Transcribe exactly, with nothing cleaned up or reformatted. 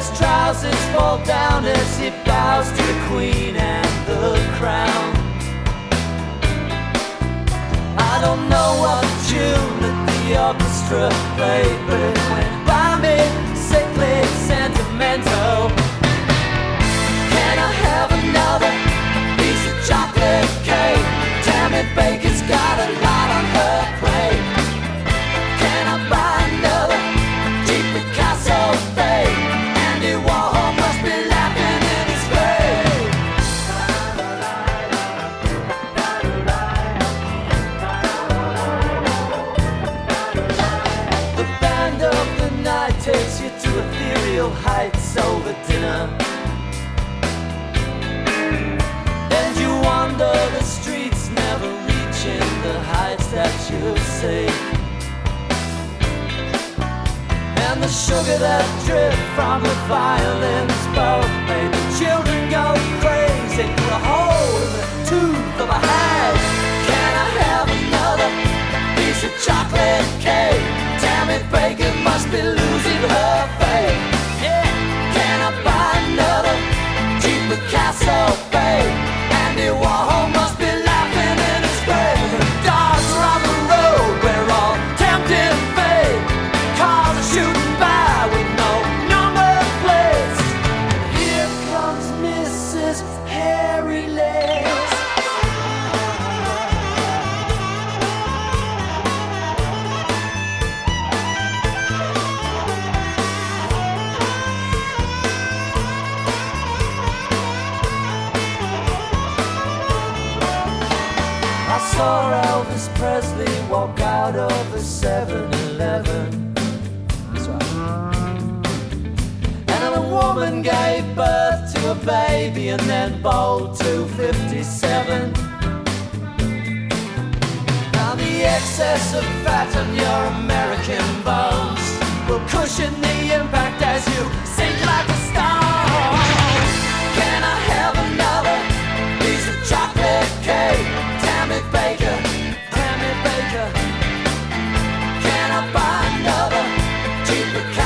his trousers fall down as he bows to the Queen and the crown. I don't know what tune that the orchestra played, but it went by me, sickly, sentimental. Can I have another piece of chocolate cake? Tammy Baker's got a lot on her plate. Can I buy another cheap Picasso fake? Andy Warhol must be laughing in his grave. The band of the night takes you to ethereal heights over dinner, and you wander the streets, never reaching the heights that you seek. And the sugar that dripped from the violin's bow made the children go crazy through the hole in the tooth of a hag. Can I have another piece of chocolate cake? Tammy Baker must be losing her faith. Yeah. Can I buy another cheap Picasso fake? Andy Warhol must be laughing in his grave. Dogs are on the road, we're all tempting fate. Cars are shooting by with no number plates. Here comes Missus Hairy Legs. I saw Elvis Presley walk out of a seven eleven. That's right. And a woman gave birth to a baby and then bowled to fifty-seven. Now the excess of fat on your American bones will cushion the impact as you sink like a stone. Can I have another piece of chocolate cake? Tammy Baker, Tammy Baker. Can I buy another cheap